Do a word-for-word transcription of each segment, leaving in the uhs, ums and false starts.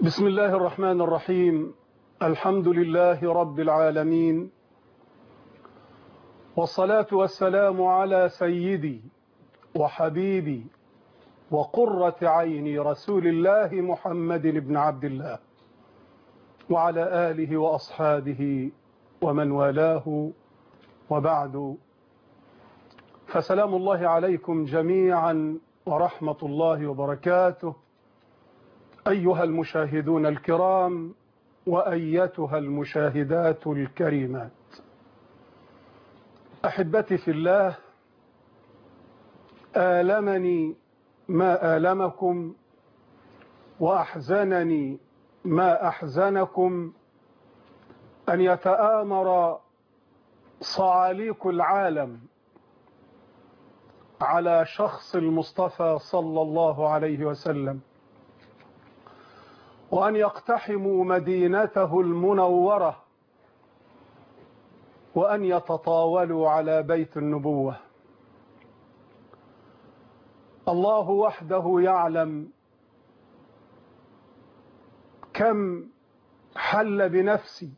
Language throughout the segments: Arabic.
بسم الله الرحمن الرحيم. الحمد لله رب العالمين، والصلاة والسلام على سيدي وحبيبي وقرة عيني رسول الله محمد بن عبد الله وعلى آله وأصحابه ومن والاه، وبعد، فسلام الله عليكم جميعا ورحمة الله وبركاته أيها المشاهدون الكرام وأيتها المشاهدات الكريمات. أحبتي في الله، آلمني ما آلمكم وأحزنني ما أحزنكم أن يتآمر صعاليك العالم على شخص المصطفى صلى الله عليه وسلم، وأن يقتحموا مدينته المنورة، وأن يتطاولوا على بيت النبوة. الله وحده يعلم كم حل بنفسي،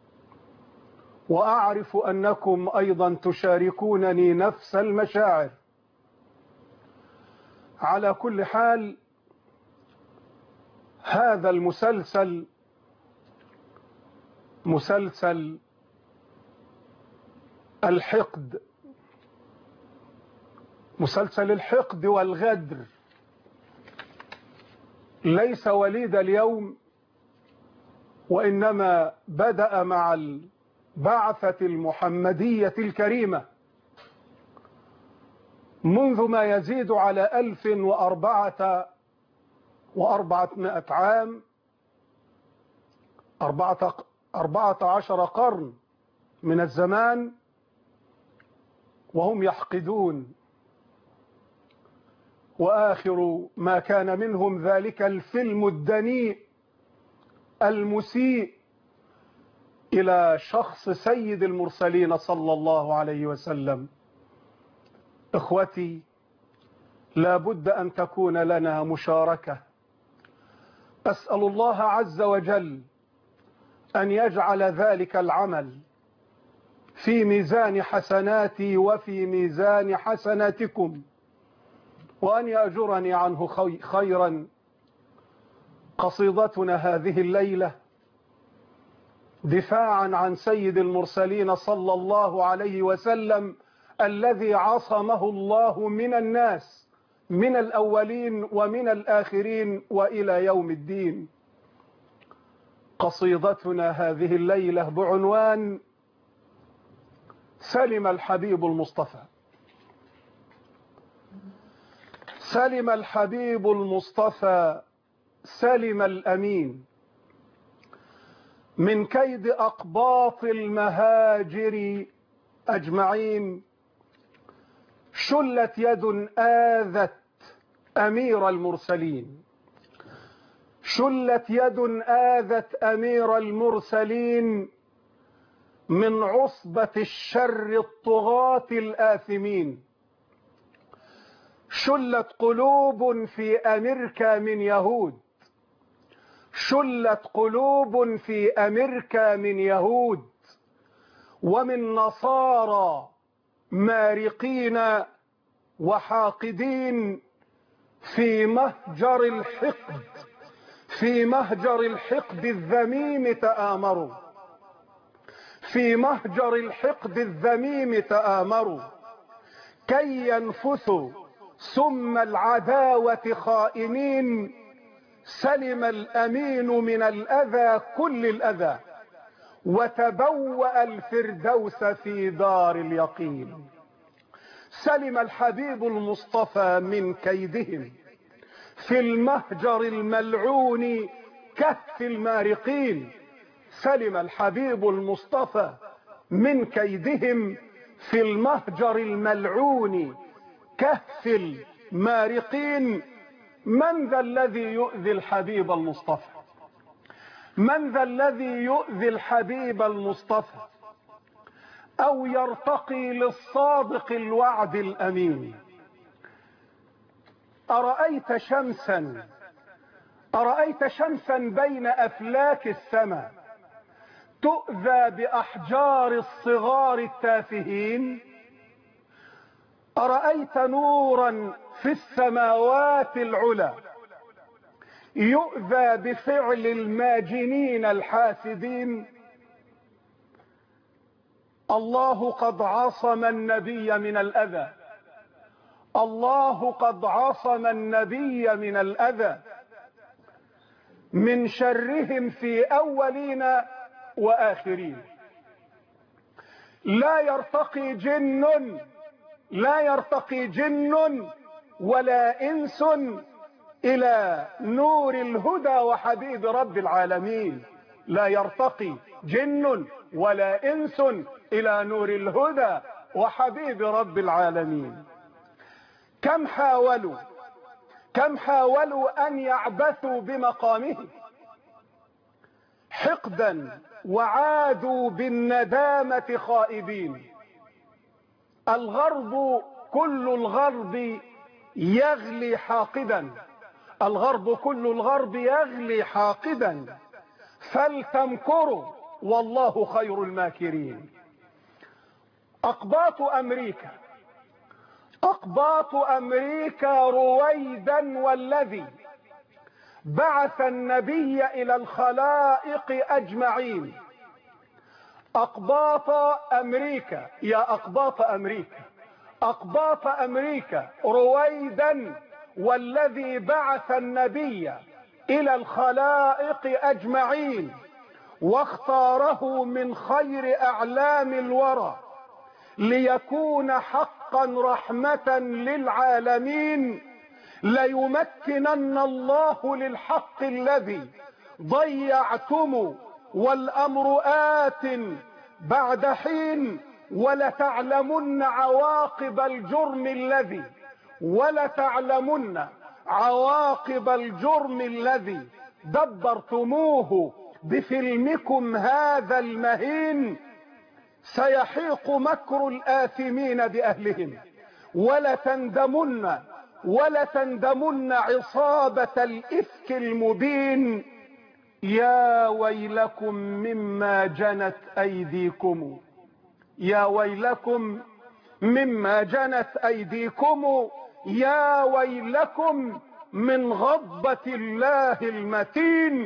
وأعرف أنكم أيضا تشاركونني نفس المشاعر. على كل حال، هذا المسلسل مسلسل الحقد، مسلسل الحقد والغدر، ليس وليد اليوم، وإنما بدأ مع البعثة المحمدية الكريمة منذ ما يزيد على ألف وأربعة وأربعمائة عام، أربعة, أربعة عشر قرن من الزمان، وهم يحقدون. وآخر ما كان منهم ذلك الفيلم الدنيء المسيء إلى شخص سيد المرسلين صلى الله عليه وسلم. إخوتي، لا بد أن تكون لنا مشاركة. أسأل الله عز وجل أن يجعل ذلك العمل في ميزان حسناتي وفي ميزان حسناتكم، وأن يأجرني عنه خيرا. قصيدتنا هذه الليلة دفاعا عن سيد المرسلين صلى الله عليه وسلم، الذي عصمه الله من الناس، من الأولين ومن الآخرين وإلى يوم الدين. قصيدتنا هذه الليلة بعنوان سلم الحبيب المصطفى. سلم الحبيب المصطفى، سلم الأمين من كيد أقباط المهاجر أجمعين. شلت يد آذت أمير المرسلين، شلت يد آذت أمير المرسلين من عصبة الشر الطغاة الآثمين. شلت قلوب في أمريكا من يهود، شلت قلوب في أمريكا من يهود ومن نصارى مارقين وحاقدين في مهجر الحقد، في مهجر الحقد الذميم تآمروا، في مهجر الحقد الذميم تآمروا كي ينفثوا سم العداوة خائنين. سلم الأمين من الأذى كل الأذى، وتبوأ الفردوس في دار اليقين. سلم الحبيب المصطفى من كيدهم في المهجر الملعون كهف المارقين. سلم الحبيب المصطفى من كيدهم في المهجر الملعون كهف المارقين. من ذا الذي يؤذي الحبيب المصطفى؟ من ذا الذي يؤذي الحبيب المصطفى أو يرتقي للصادق الوعد الأمين؟ أرأيت شمسا أرأيت شمسا بين أفلاك السماء تؤذى بأحجار الصغار التافهين؟ أرأيت نورا في السماوات العلى يؤذى بفعل الماجنين الحاسدين؟ الله قد عصم النبي من الأذى، الله قد عصم النبي من الأذى، من شرهم في أولين وآخرين. لا يرتقي جن لا يرتقي جن ولا إنس إلى نور الهدى وحبيب رب العالمين. لا يرتقي جن ولا إنس إلى نور الهدى وحبيب رب العالمين. كم حاولوا كم حاولوا أن يعبثوا بمقامه حقدا وعادوا بالندامة خائبين. الغرب كل الغرب يغلي حاقدا الغرب كل الغرب يغلي حاقدا فلتمكروا والله خير الماكرين. أقباط أمريكا أقباط أمريكا رويدا والذي بعث النبي إلى الخلائق أجمعين. أقباط أمريكا يا أقباط أمريكا أقباط أمريكا رويدا والذي بعث النبي إلى الخلائق أجمعين واختاره من خير أعلام الورى ليكون حقا رحمة للعالمين. ليمكنن الله للحق الذي ضيعتم والأمر آت بعد حين ولتعلمن عواقب الجرم الذي ولتعلمن عواقب الجرم الذي دبرتموه بفيلمكم هذا المهين. سيحيق مكر الآثمين بأهلهم ولتندمن ولتندمن عصابة الإفك المبين. يا ويلكم مما جنت أيديكم يا ويلكم مما جنت أيديكم يا ويلكم من غضبة الله المتين.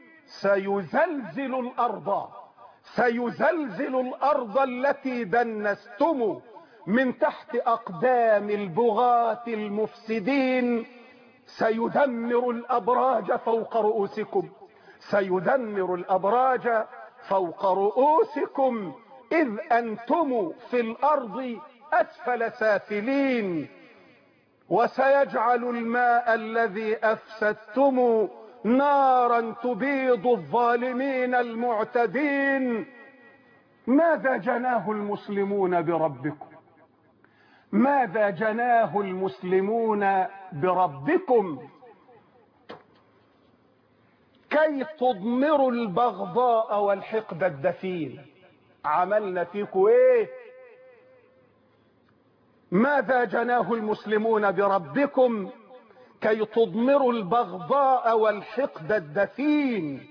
سيزلزل الأرض سيزلزل الأرض التي دنستم من تحت أقدام البغاة المفسدين. سيدمر الأبراج فوق رؤوسكم سيدمر الأبراج فوق رؤوسكم إذ أنتم في الأرض أسفل سافلين. وسيجعل الماء الذي أفسدتم نارا تبيض الظالمين المعتدين. ماذا جناه المسلمون بربكم ماذا جناه المسلمون بربكم كي تضمروا البغضاء والحقد الدفين؟ عملنا فيكم ايه؟ ماذا جناه المسلمون بربكم كي تضمروا البغضاء والحقد الدفين؟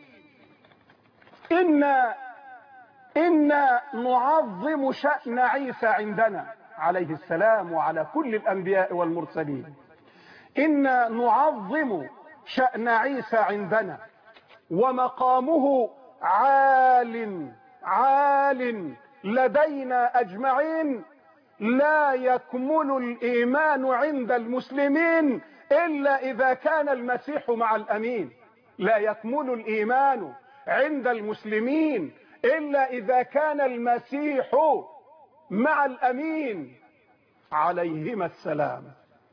إنا إنا نعظم شأن عيسى عندنا عليه السلام وعلى كل الأنبياء والمرسلين. إنا نعظم شأن عيسى عندنا ومقامه عال عال لدينا أجمعين. لا يكمل الإيمان عند المسلمين إلا إذا كان المسيح مع الأمين. لا يكمل الإيمان عند المسلمين إلا إذا كان المسيح مع الأمين عليهما السلام.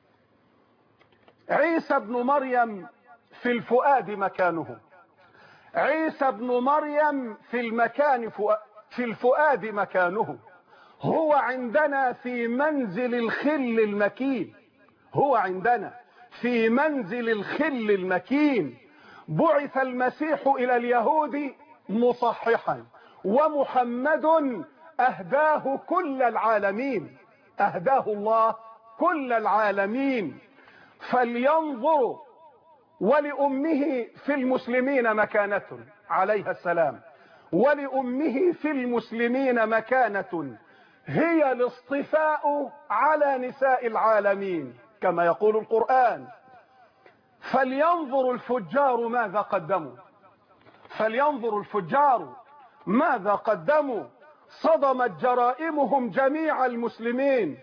عيسى ابن مريم في الفؤاد مكانه عيسى ابن مريم في المكان في الفؤاد مكانه. هو عندنا في منزل الخل المكين هو عندنا في منزل الخل المكين. بعث المسيح إلى اليهود مصححا ومحمد أهداه كل العالمين أهداه الله كل العالمين. فلينظروا ولأمه في المسلمين مكانة عليها السلام، ولأمه في المسلمين مكانة هي الاصطفاء على نساء العالمين كما يقول القرآن. فلينظر الفجار ماذا قدموا، فلينظر الفجار ماذا قدموا. صدمت جرائمهم جميع المسلمين،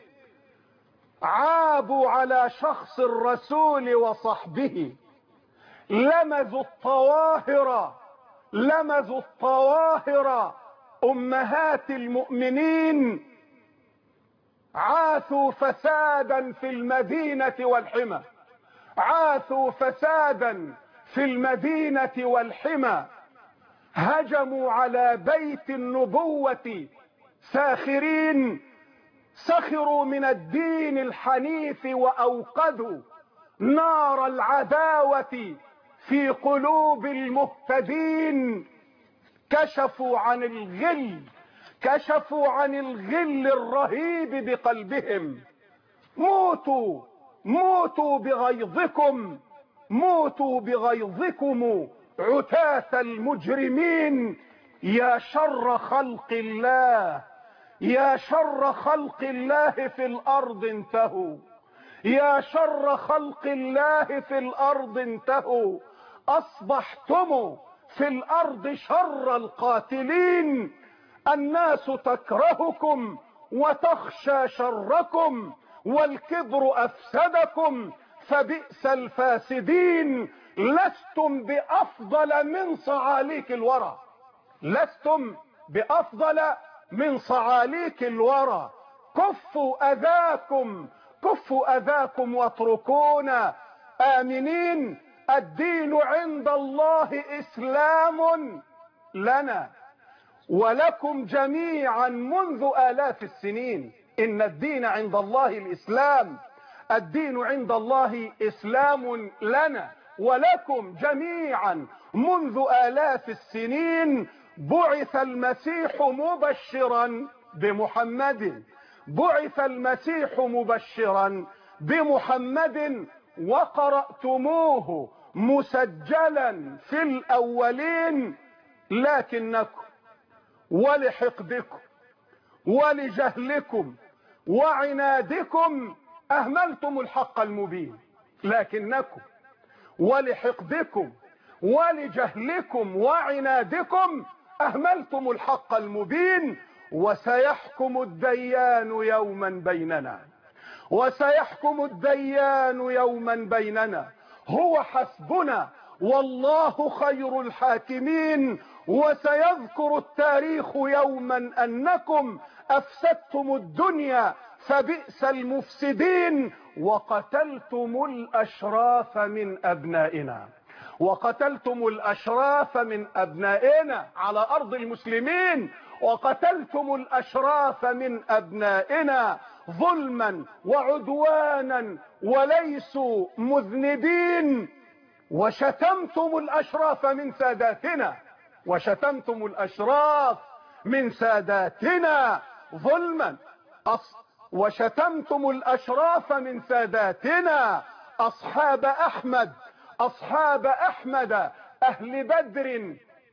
عابوا على شخص الرسول وصحبه، لمزوا الطواهر، لمزوا الطواهر أمهات المؤمنين، عاثوا فسادا في المدينة والحمى، عاثوا فسادا في المدينة والحمى، هجموا على بيت النبوة ساخرين، سخروا من الدين الحنيف وأوقدوا نار العداوة في قلوب المهتدين، كشفوا عن الغل، كشفوا عن الغل الرهيب بقلبهم. موتوا موتوا بغيظكم، موتوا بغيظكم عتاة المجرمين. يا شر خلق الله، يا شر خلق الله في الأرض انتهوا، يا شر خلق الله في الأرض انتهوا. أصبحتم في الأرض شر القاتلين، الناس تكرهكم وتخشى شركم، والكبر أفسدكم فبئس الفاسدين. لستم بأفضل من صعاليك الورى، لستم بأفضل من صعاليك الورى. كفوا أذاكم، كفوا أذاكم واتركونا آمنين. الدين عند الله إسلام لنا ولكم جميعا منذ آلاف السنين. إن الدين عند الله الإسلام، الدين عند الله إسلام لنا ولكم جميعا منذ آلاف السنين. بعث المسيح مبشرا بمحمد، بعث المسيح مبشرا بمحمد، وقرأتموه مسجلا في الأولين، لكنكم ولحقدكم ولجهلكم وعنادكم أهملتم الحق المبين. لكنكم ولحقدكم ولجهلكم وعنادكم أهملتم الحق المبين. وسيحكم الديان يوما بيننا، وسيحكم الديان يوما بيننا. هو حسبنا والله خير الحاكمين. وسيذكر التاريخ يوما أنكم أفسدتم الدنيا فبئس المفسدين. وقتلتم الأشراف من أبنائنا، وقتلتم الأشراف من أبنائنا على أرض المسلمين، وقتلتم الأشراف من أبنائنا ظلما وعدوانا وليسوا مذنبين. وشتمتم الأشراف من ساداتنا، وشتمتم الأشراف من ساداتنا ظلما. وشتمتم الأشراف من ساداتنا أصحاب أحمد، أصحاب أحمد أهل بدر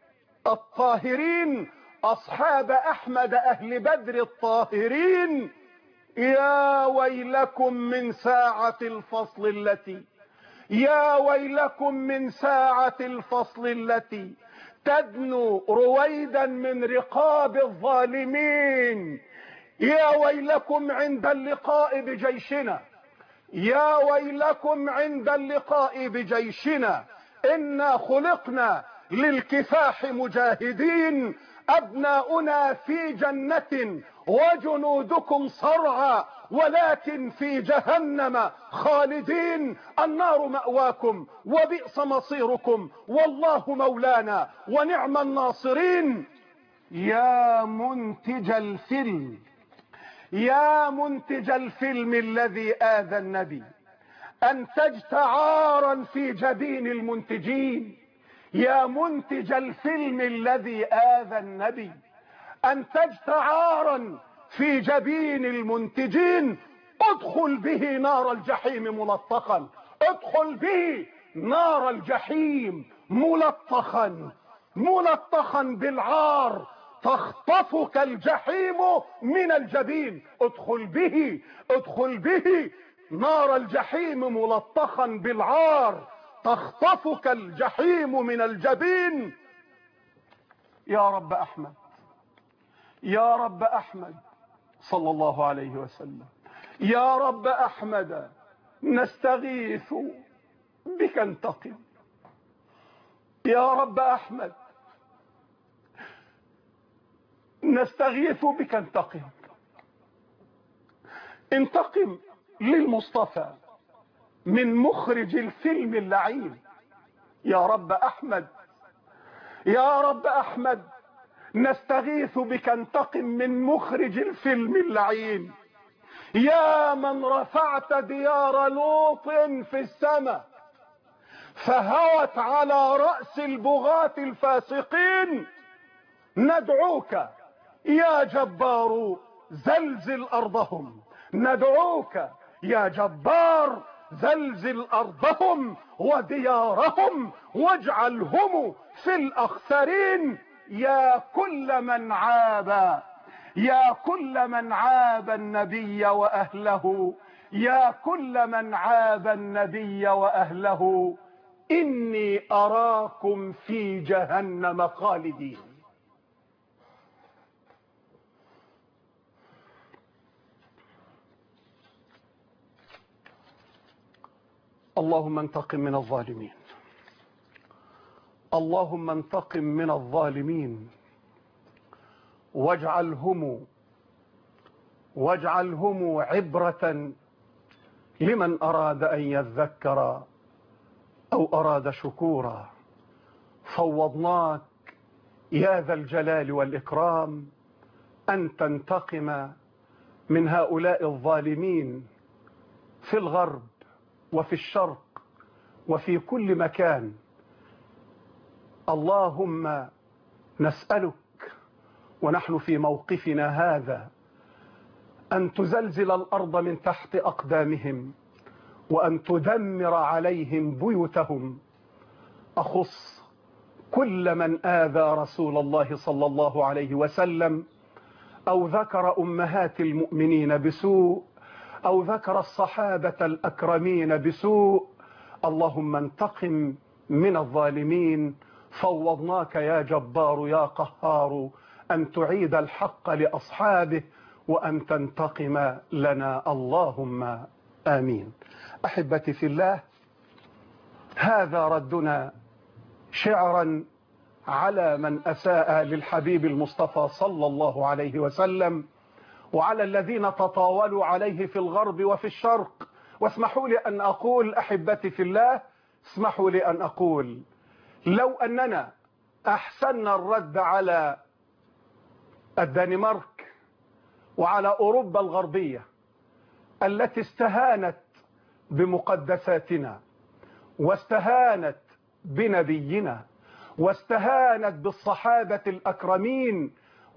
الطاهرين، أصحاب أحمد أهل بدر الطاهرين. يا ويلكم من ساعة الفصل التي، يا ويلكم من ساعة الفصل التي تدنو رويدا من رقاب الظالمين. يا ويلكم عند اللقاء بجيشنا، يا ويلكم عند اللقاء بجيشنا. إنا خلقنا للكفاح مجاهدين، أبناؤنا في جنة وجنودكم صرعى، ولكن في جهنم خالدين. النار مأواكم وبئس مصيركم، والله مولانا ونعم الناصرين. يا منتج الفيلم، يا منتج الفيلم الذي آذى النبي، أنتجت عارا في جبين المنتجين. يا منتج الفيلم الذي آذى النبي، أنتجت عارا في جبين المنتجين. ادخل به نار الجحيم ملطقا، ادخل به نار الجحيم ملطخا ملطخا بالعار، تخطفك الجحيم من الجبين. ادخل به ادخل به نار الجحيم ملطخا بالعار، تخطفك الجحيم من الجبين. يا رب أحمد، يا رب أحمد صلى الله عليه وسلم، يا رب أحمد نستغيث بك انتقم. يا رب أحمد نستغيث بك انتقم. انتقم للمصطفى من مخرج الفيلم اللعين. يا رب أحمد، يا رب أحمد نستغيث بك انتقم من مخرج الفيلم اللعين. يا من رفعت ديار لوط في السماء فهوت على رأس البغاة الفاسقين، ندعوك يا جبار زلزل أرضهم، ندعوك يا جبار زلزل أرضهم وديارهم واجعلهم في الأخسرين. يا كل من عاب، يا كل من عاب النبي وأهله، يا كل من عاب النبي وأهله، إني أراكم في جهنم خالدين. اللهم انتقم من الظالمين، اللهم انتقم من الظالمين، واجعلهم واجعلهم عبرة لمن أراد أن يذكر أو أراد شكورا. فوضناك يا ذا الجلال والإكرام أن تنتقم من هؤلاء الظالمين في الغرب وفي الشرق وفي كل مكان. اللهم نسألك ونحن في موقفنا هذا أن تزلزل الأرض من تحت أقدامهم وأن تدمر عليهم بيوتهم. أخص كل من آذى رسول الله صلى الله عليه وسلم أو ذكر أمهات المؤمنين بسوء أو ذكر الصحابة الأكرمين بسوء. اللهم انتقم من الظالمين. فوضناك يا جبار يا قهار أن تعيد الحق لأصحابه وأن تنتقم لنا، اللهم آمين. أحبتي في الله، هذا ردنا شعرا على من أساء للحبيب المصطفى صلى الله عليه وسلم وعلى الذين تطاولوا عليه في الغرب وفي الشرق. واسمحوا لي أن أقول أحبتي في الله، اسمحوا لي أن أقول لو أننا أحسننا الرد على الدنمارك وعلى أوروبا الغربية التي استهانت بمقدساتنا واستهانت بنبينا واستهانت بالصحابة الأكرمين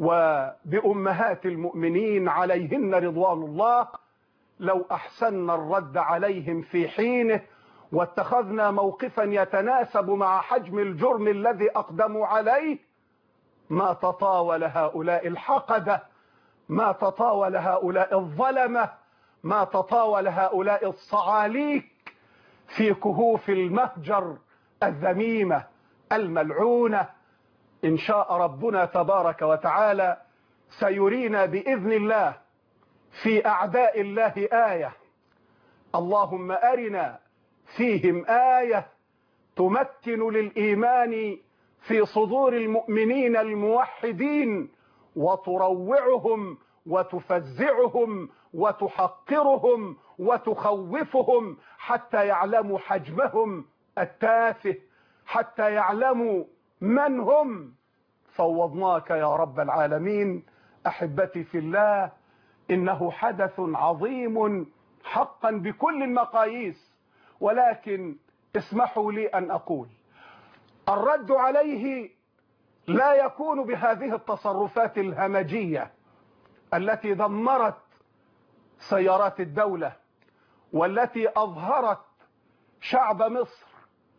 وبأمهات المؤمنين عليهن رضوان الله، لو أحسننا الرد عليهم في حينه واتخذنا موقفا يتناسب مع حجم الجرم الذي أقدموا عليه، ما تطاول هؤلاء الحقدة، ما تطاول هؤلاء الظلمة، ما تطاول هؤلاء الصعاليك في كهوف المهجر الذميمة الملعونة. إن شاء ربنا تبارك وتعالى سيرينا بإذن الله في أعداء الله آية. اللهم أرنا فيهم آية تمكن للإيمان في صدور المؤمنين الموحدين وتروعهم وتفزعهم وتحقرهم وتخوفهم حتى يعلموا حجمهم التافه، حتى يعلموا من هم. فوضناك يا رب العالمين. أحبتي في الله، إنه حدث عظيم حقا بكل المقاييس، ولكن اسمحوا لي أن أقول الرد عليه لا يكون بهذه التصرفات الهمجية التي دمرت سيارات الدولة والتي أظهرت شعب مصر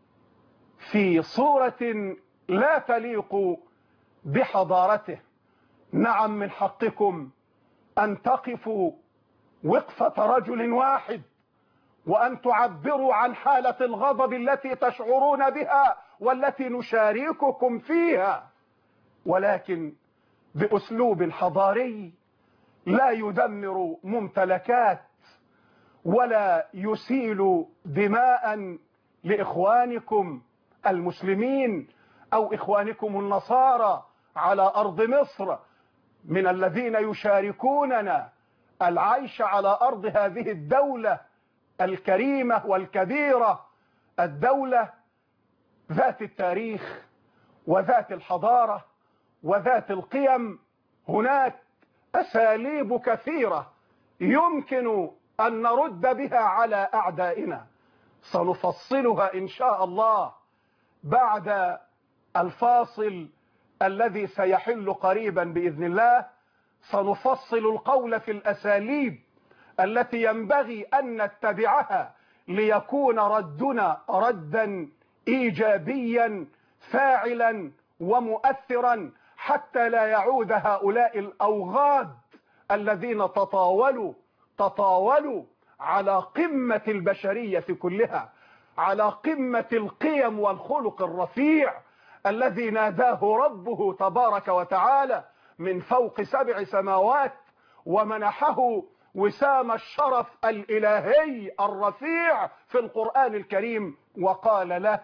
في صورة لا تليق بحضارته. نعم، من حقكم أن تقفوا وقفة رجل واحد وأن تعبروا عن حالة الغضب التي تشعرون بها والتي نشارككم فيها، ولكن بأسلوب حضاري لا يدمر ممتلكات ولا يسيل دماء لإخوانكم المسلمين أو إخوانكم النصارى على أرض مصر من الذين يشاركوننا العيش على أرض هذه الدولة الكريمة والكبيرة، الدولة ذات التاريخ وذات الحضارة وذات القيم. هناك أساليب كثيرة يمكن أن نرد بها على أعدائنا، سنفصلها إن شاء الله بعد الفاصل الذي سيحل قريبا بإذن الله. سنفصل القول في الأساليب التي ينبغي أن نتبعها ليكون ردنا ردا إيجابيا فاعلا ومؤثرا، حتى لا يعود هؤلاء الأوغاد الذين تطاولوا تطاولوا على قمة البشرية كلها، على قمة القيم والخلق الرفيع الذي ناداه ربه تبارك وتعالى من فوق سبع سماوات ومنحه وسام الشرف الإلهي الرفيع في القرآن الكريم، وقال له: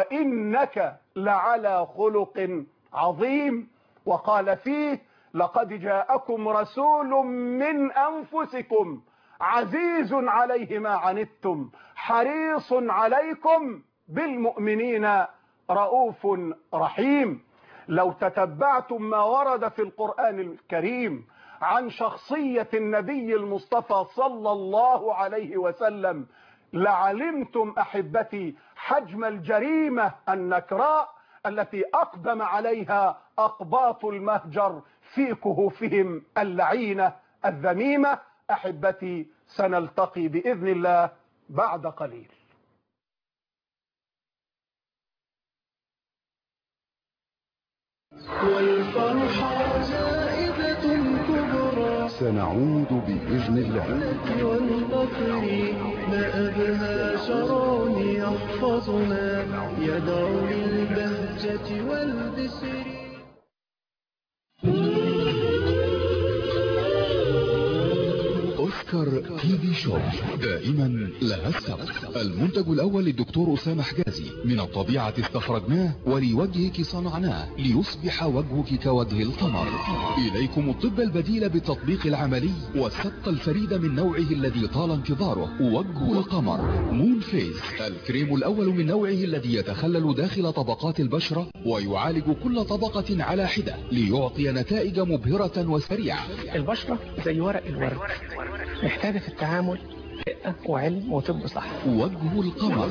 وإنك لعلى خلق عظيم. وقال فيه: لقد جاءكم رسول من أنفسكم عزيز عليه ما عنتم حريص عليكم بالمؤمنين رؤوف رحيم. لو تتبعتم ما ورد في القرآن الكريم عن شخصية النبي المصطفى صلى الله عليه وسلم لعلمتم أحبتي حجم الجريمة النكراء التي أقدم عليها أقباط المهجر في كهوفهم اللعينة الذميمة. أحبتي، سنلتقي بإذن الله بعد قليل. والفرحة زائدة كبرى سنعود بإذن الله. والفقر ما أبهى شران يحفظنا يدعو للبهجة والبسر. أوسكار تي في شو، دائما لها السبق. المنتج الأول للدكتور أسامة حجازي، من الطبيعة استخرجناه ولوجهك صنعناه ليصبح وجهك كوجه القمر. إليكم الطب البديل بالتطبيق العملي والسبق الفريد من نوعه الذي طال انتظاره، وجه القمر مون فيس، الكريم الأول من نوعه الذي يتخلل داخل طبقات البشرة ويعالج كل طبقة على حدة ليعطي نتائج مبهرة وسريعة. البشرة زي ورق الورد، محتاجة في التعامل رقة وعلم وطب صح. وجه القمر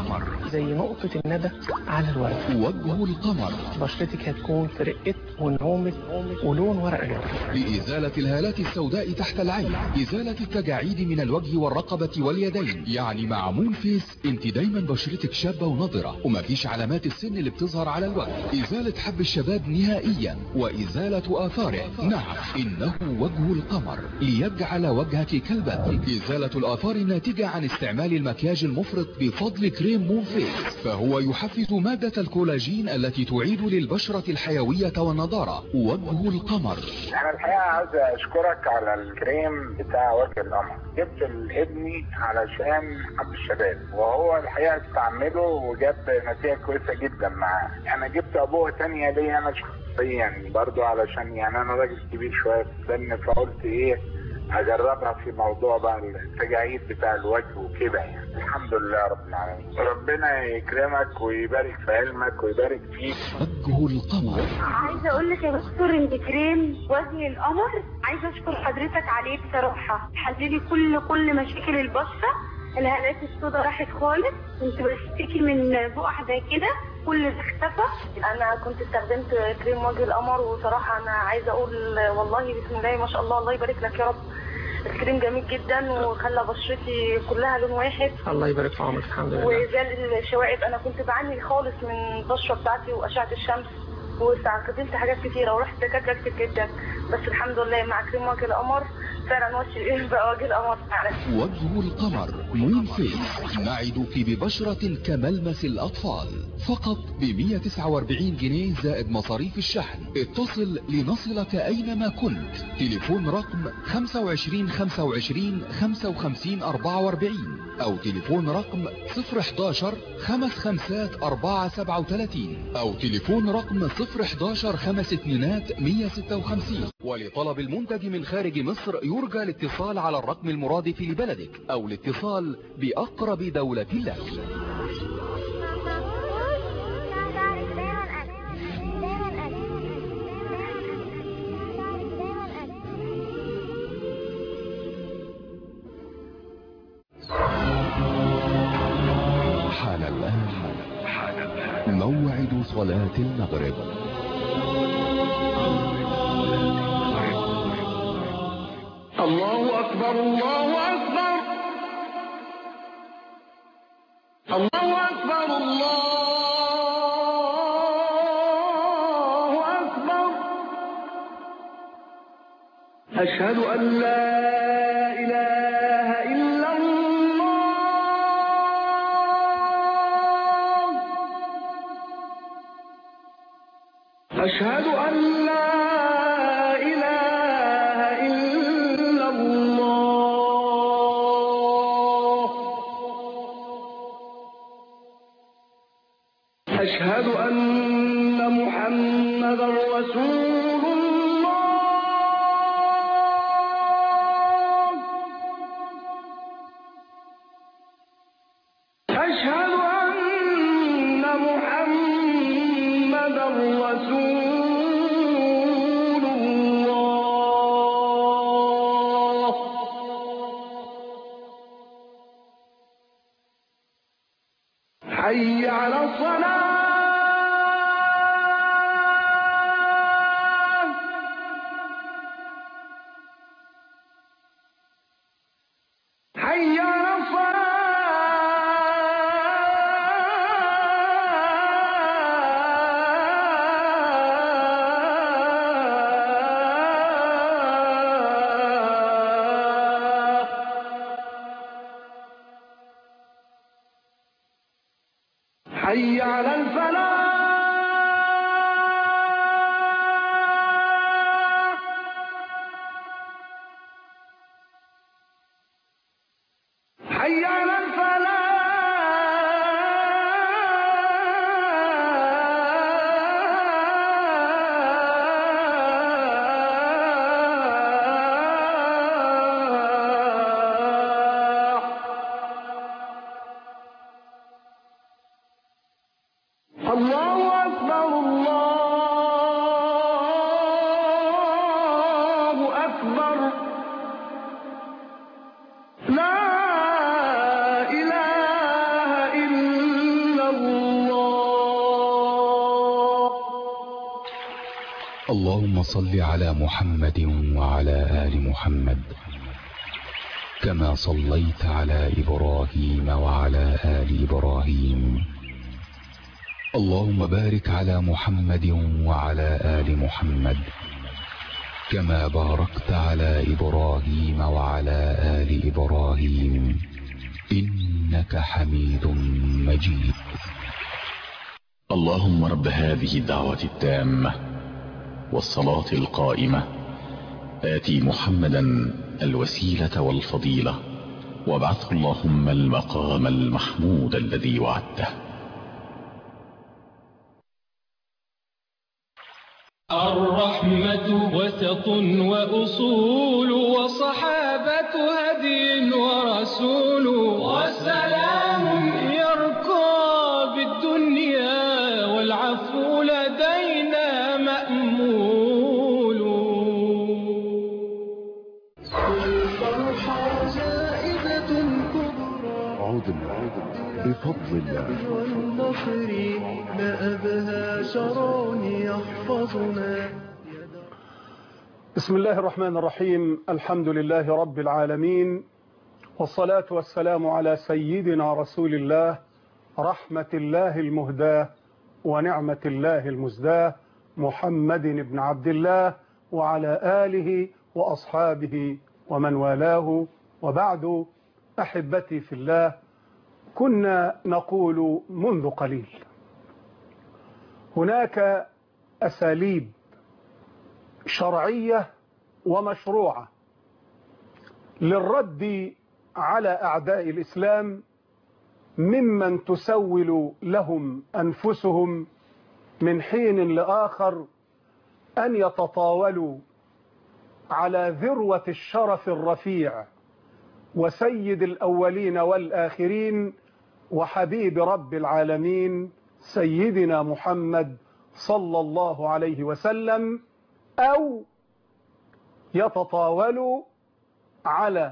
زي نقطة الندى على الورد. وجه القمر بشرتك هتكون في رقة ونعومة ولون ورق الورد. لإزالة الهالات السوداء تحت العين، إزالة التجاعيد من الوجه والرقبة واليدين. يعني مع مون فيس انت دايما بشرتك شابة ونضرة ومفيش علامات السن اللي بتظهر على الوجه. إزالة حب الشباب نهائيا وإزالة آثاره. نعم، إنه وجه القمر ليجعل وجهك كالبدر. إزالة الآثار الناتجة عن استعمال المكياج المفرط بفضل كريم مون فيس، فهو يحفز مادة الكولاجين التي تعيد للبشرة الحيوية والنضارة. وجه القمر. أنا الحقيقة عايز أشكرك على الكريم بتاع وجه القمر. جبت لابني علشان حب الشباب، وهو الحقيقة استعمله وجاب نتيجة كويسة جدا معاه. أنا جبت أبوه تانية ليا أنا شخصيا برضو، علشان يعني أنا راجل كبير شوية في السن، فقلت إيه هجربها في موضوع بقى التجاعيد بتاع الوجه وكده. يعني الحمد لله رب العالمين، ربنا يكرمك ويبارك في علمك ويبارك فيك. وجه القمر. عايزه اقول لك يا دكتور ان كريم وجه القمر عايزه اشكر حضرتك عليه بصراحه، حللي كل كل مشاكل البشره. الهالات السوداء راحت خالص، كنت بشتكي من بقع زي كده كل ده اختفى. انا كنت استخدمت كريم وجه القمر، وصراحه انا عايزه اقول والله بسم الله ما شاء الله، الله يبارك لك يا رب. الكريم جميل جدا وخلى بشرتي كلها لون واحد. الله يبارك في عمرك. الحمد لله. وزال الشوائب، انا كنت بعاني خالص من البشره بتاعتي واشعه الشمس، واستعقدت حاجات كتيره ورحت دكاتره كتير جدا، بس الحمد لله مع كريم وجه القمر فعلا وجهي بقى وجه القمر فعلا. وجه القمر مون فيس، نعدك ببشرة كملمس الأطفال، فقط ب مئة وتسعة وأربعين جنيه زائد مصاريف الشحن. اتصل لنصلك أينما كنت. تليفون رقم خمسة وعشرين خمسة وعشرين خمسة وخمسين أربعة وأربعين أو تليفون رقم صفر حداشر خمس خمسات أربعة سبعة وثلاثين أو تليفون رقم صفر حداشر خمس اتنينات مئة ستة وخمسين. ولطلب المنتج من خارج مصر يرجى الاتصال على الرقم المرادف لبلدك أو الاتصال بأقرب دولة لك. حان الآن موعد صلاة المغرب. الله أكبر الله أكبر الله أكبر الله أكبر. أشهد أن لا إله إلا الله. أشهد أن لا أشهد أن محمدا رسول الله. أشهد أن محمدا رسول الله. حي على الصلاة. حي على الفلاح. حي على الفلاح. الله أكبر الله أكبر. لا إله إلا الله. اللهم صل على محمد وعلى آل محمد كما صليت على إبراهيم وعلى آل إبراهيم. اللهم بارك على محمد وعلى آل محمد كما باركت على إبراهيم وعلى آل إبراهيم إنك حميد مجيد. اللهم رب هذه الدعوة التامة والصلاة القائمة آتي محمدا الوسيلة والفضيلة وابعثه اللهم المقام المحمود الذي وعدته. الرحمة وسط وأصول وصحابة هدي ورسول والسلام يرقى بالدنيا والعفو لدينا مأمول. الفرحة جائزة كبرى عودنا بفضل الله والنصر ما أبهى شران يحفظنا. السلام عليكم ورحمة الله وبركاته. الحمد لله رب العالمين، والصلاة والسلام على أشرف الأنبياء والمرسلين سيدنا محمد وعلى آله وصحبه أجمعين. أما بعد، فإن أصدق الحديث كتاب الله، وخير الهدي هدي محمد صلى الله عليه وسلم، وشر الأمور محدثاتها، وكل محدثة بدعة، وكل بدعة ضلالة، وكل ضلالة في النار. بسم الله الرحمن الرحيم. الحمد لله رب العالمين، والصلاة والسلام على سيدنا رسول الله، رحمة الله المهداة ونعمة الله المزداة، محمد بن عبد الله وعلى آله وأصحابه ومن والاه، وبعد. أحبتي في الله، كنا نقول منذ قليل هناك أساليب شرعية ومشروعة للرد على أعداء الإسلام ممن تسول لهم أنفسهم من حين لآخر أن يتطاولوا على ذروة الشرف الرفيع وسيد الأولين والآخرين وحبيب رب العالمين سيدنا محمد صلى الله عليه وسلم، أو يتطاولوا على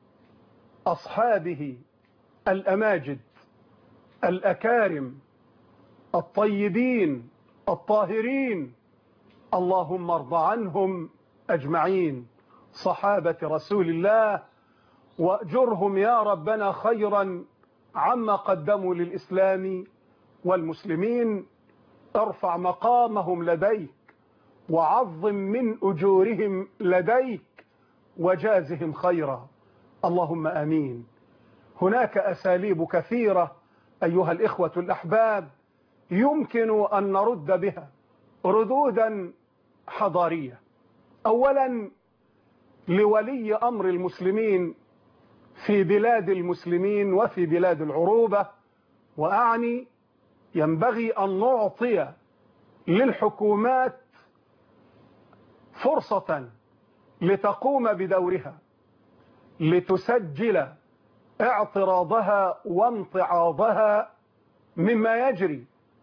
أصحابه الأماجد الأكارم الطيبين الطاهرين، اللهم ارض عنهم أجمعين، صحابة رسول الله، وأجرهم يا ربنا خيرا عما قدموا للإسلام والمسلمين. ارفع مقامهم لديك وعظم من أجورهم لديك وجازهم خيرا، اللهم آمين. هناك أساليب كثيرة أيها الإخوة الأحباب يمكن أن نرد بها ردودا حضارية. أولا، لولي أمر المسلمين في بلاد المسلمين وفي بلاد العروبة، وأعني ينبغي أن نعطي للحكومات فرصة لتقوم بدورها، لتسجل اعتراضها وامتعاضها مما يجري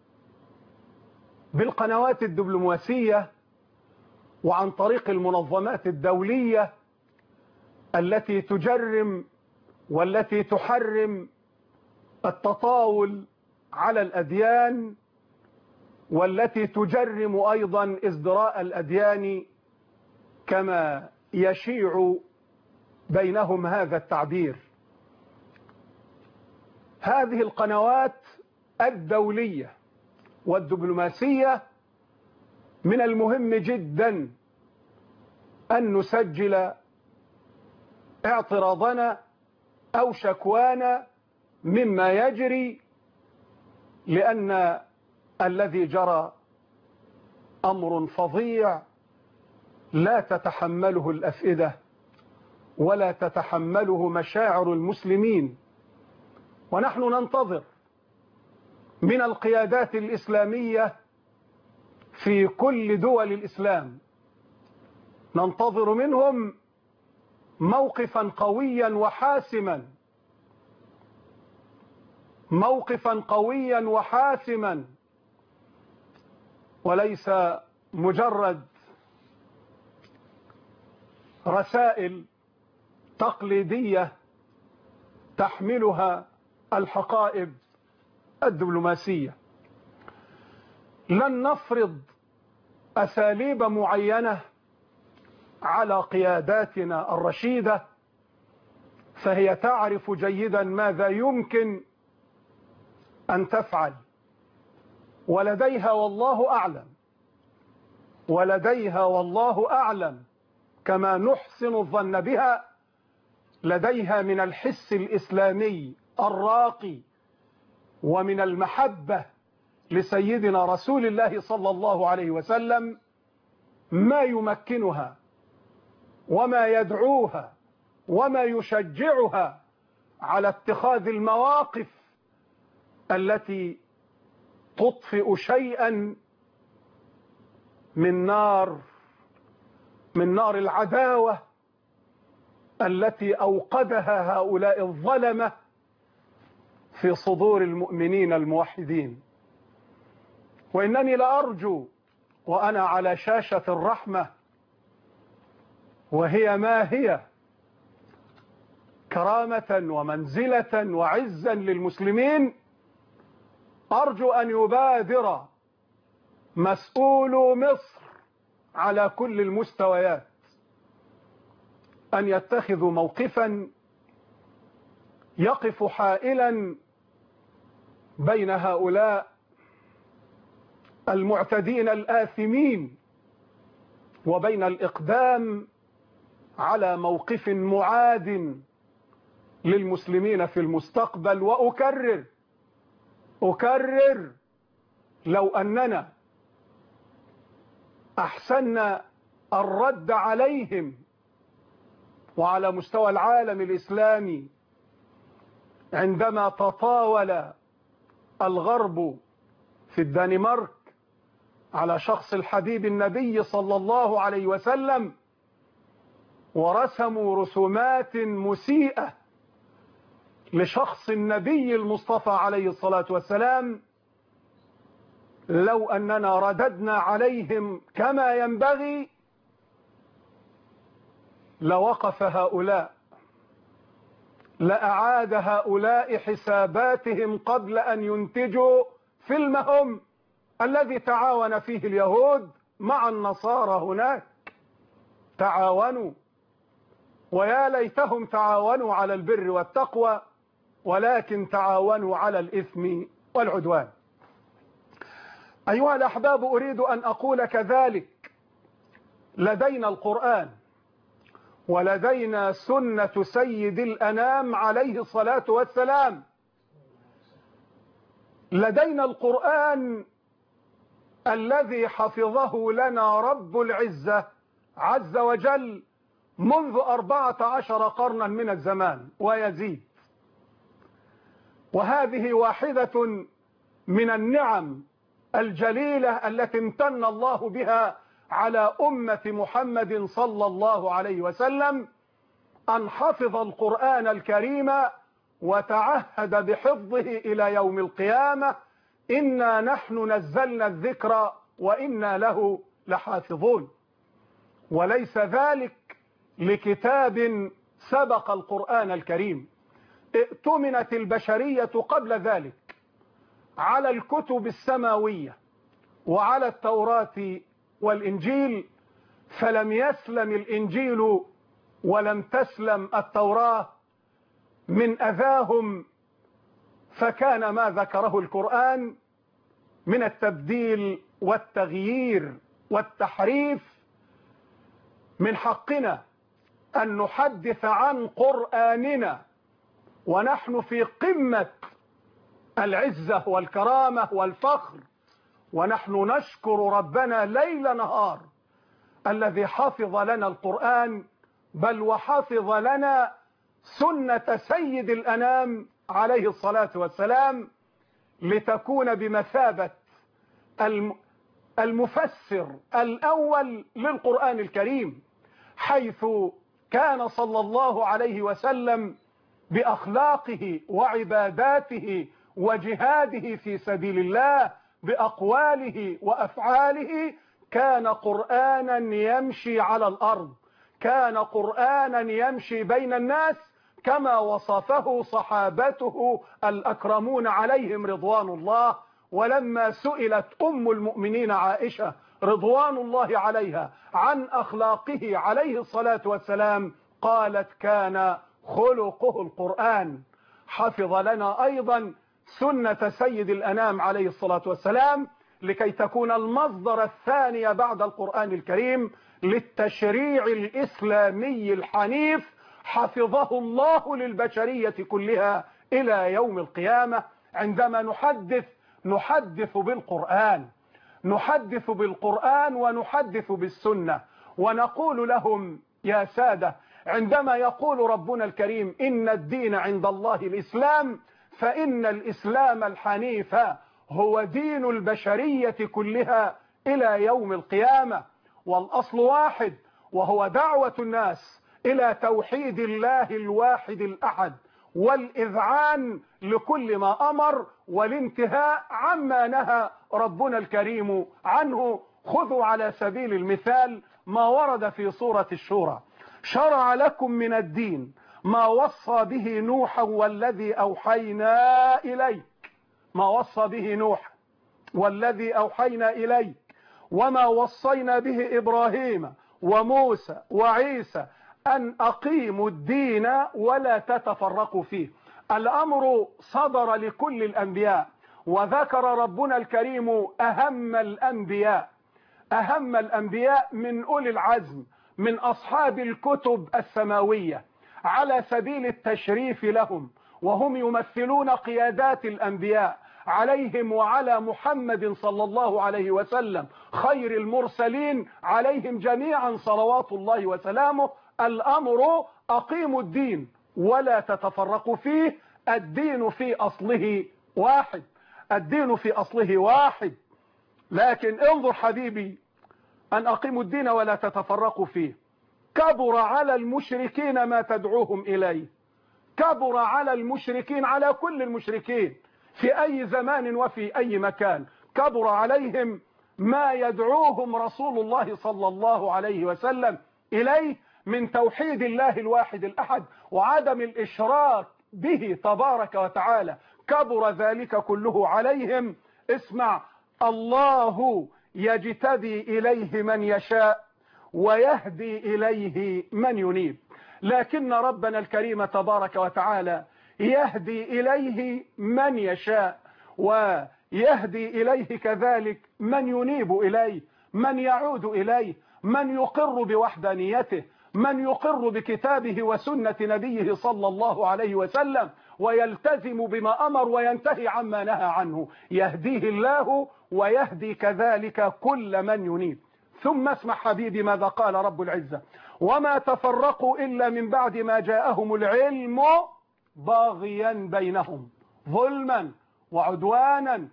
بالقنوات الدبلوماسية وعن طريق المنظمات الدولية التي تجرم والتي تحرم التطاول على الأديان، والتي تجرم أيضا ازدراء الأديان كما يشيع بينهم هذا التعبير. هذه القنوات الدولية والدبلوماسية من المهم جدا أن نسجل اعتراضنا أو شكوانا مما يجري، لأن الذي جرى أمر فظيع لا تتحمله الأفئدة ولا تتحمله مشاعر المسلمين. ونحن ننتظر من القيادات الإسلامية في كل دول الإسلام، ننتظر منهم موقفا قويا وحاسما، موقفا قويا وحاسما، وليس مجرد رسائل تقليدية تحملها الحقائب الدبلوماسية. لن نفرض أساليب معينة على قياداتنا الرشيدة، فهي تعرف جيدا ماذا يمكن أن تفعل، ولديها والله أعلم ولديها والله أعلم كما نحسن الظن بها، لديها من الحس الإسلامي الراقي ومن المحبة لسيدنا رسول الله صلى الله عليه وسلم ما يمكنها وما يدعوها وما يشجعها على اتخاذ المواقف التي تطفئ شيئا من نار من نار العداوة التي أوقدها هؤلاء الظلمة في صدور المؤمنين الموحدين. وإنني لأرجو وأنا على شاشة الرحمة، وهي ما هي كرامة ومنزلة وعزا للمسلمين، أرجو أن يبادر مسؤولو مصر على كل المستويات أن يتخذوا موقفا يقف حائلا بين هؤلاء المعتدين الآثمين وبين الإقدام على موقف معاد للمسلمين في المستقبل. وأكرر أكرر لو أننا أحسننا الرد عليهم وعلى مستوى العالم الإسلامي عندما تطاول الغرب في الدنمارك على شخص الحبيب النبي صلى الله عليه وسلم ورسموا رسومات مسيئة لشخص النبي المصطفى عليه الصلاة والسلام، لو أننا رددنا عليهم كما ينبغي لوقف هؤلاء، لأعاد هؤلاء حساباتهم قبل أن ينتجوا فيلمهم الذي تعاون فيه اليهود مع النصارى هناك. تعاونوا، ويا ليتهم تعاونوا على البر والتقوى، ولكن تعاونوا على الإثم والعدوان. أيها الأحباب، أريد أن أقول كذلك لدينا القرآن ولدينا سنة سيد الأنام عليه الصلاة والسلام. لدينا القرآن الذي حفظه لنا رب العزة عز وجل منذ أربعة عشر قرنا من الزمان ويزيد، وهذه واحدة من النعم الجليلة التي امتن الله بها على أمة محمد صلى الله عليه وسلم، أن حفظ القرآن الكريم وتعهد بحفظه إلى يوم القيامة. إنا نحن نزلنا الذكر وإنا له لحافظون. وليس ذلك لكتاب سبق القرآن الكريم. ائتمنت البشرية قبل ذلك على الكتب السماوية وعلى التوراة والإنجيل، فلم يسلم الإنجيل ولم تسلم التوراة من أذاهم، فكان ما ذكره القرآن من التبديل والتغيير والتحريف من حقنا أن نحدث عن قرآننا ونحن في قمة العزة والكرامة والفخر، ونحن نشكر ربنا ليل نهار الذي حفظ لنا القرآن، بل وحفظ لنا سنة سيد الأنام عليه الصلاة والسلام لتكون بمثابة المفسر الأول للقرآن الكريم، حيث كان صلى الله عليه وسلم بأخلاقه وعباداته وجهاده في سبيل الله بأقواله وأفعاله كان قرآنا يمشي على الأرض، كان قرآنا يمشي بين الناس كما وصفه صحابته الأكرمون عليهم رضوان الله. ولما سئلت أم المؤمنين عائشة رضوان الله عليها عن أخلاقه عليه الصلاة والسلام قالت كان خلقه القرآن. حفظ لنا أيضا سنة سيد الأنام عليه الصلاة والسلام لكي تكون المصدر الثاني بعد القرآن الكريم للتشريع الإسلامي الحنيف، حفظه الله للبشرية كلها إلى يوم القيامة. عندما نحدث نحدث بالقرآن، نحدث بالقرآن ونحدث بالسنة، ونقول لهم يا سادة، عندما يقول ربنا الكريم إن الدين عند الله الإسلام، فإن الإسلام الحنيف هو دين البشرية كلها إلى يوم القيامة، والأصل واحد، وهو دعوة الناس إلى توحيد الله الواحد الأحد والإذعان لكل ما أمر والانتهاء عما نهى ربنا الكريم عنه. خذوا على سبيل المثال ما ورد في سورة الشورى: شرع لكم من الدين ما وصى به نوحا والذي أوحينا إليك، ما وصى به نوح والذي أوحينا إليك وما وصينا به إبراهيم وموسى وعيسى أن أقيموا الدين ولا تتفرقوا فيه. الأمر صدر لكل الأنبياء، وذكر ربنا الكريم أهم الأنبياء أهم الأنبياء من أولي العزم من أصحاب الكتب السماوية على سبيل التشريف لهم، وهم يمثلون قيادات الأنبياء عليهم وعلى محمد صلى الله عليه وسلم خير المرسلين عليهم جميعا صلوات الله وسلامه. الأمر أقيموا الدين ولا تتفرقوا فيه. الدين في أصله واحد الدين في أصله واحد لكن انظر حبيبي، أن أقيموا الدين ولا تتفرقوا فيه كبر على المشركين ما تدعوهم إليه. كبر على المشركين، على كل المشركين في أي زمان وفي أي مكان، كبر عليهم ما يدعوهم رسول الله صلى الله عليه وسلم إليه من توحيد الله الواحد الأحد وعدم الإشراك به تبارك وتعالى. كبر ذلك كله عليهم. اسمع، الله يجتبي إليه من يشاء ويهدي إليه من ينيب، لكن ربنا الكريم تبارك وتعالى يهدي إليه من يشاء ويهدي إليه كذلك من ينيب إليه، من يعود إليه، من يقر بوحدانيته، من يقر بكتابه وسنة نبيه صلى الله عليه وسلم ويلتزم بما أمر وينتهي عما نهى عنه. يهديه الله ويهدي كذلك كل من ينيب. ثم اسمع حبيبي ماذا قال رب العزة: وما تفرقوا إلا من بعد ما جاءهم العلم باغيا بينهم ظلما وعدوانا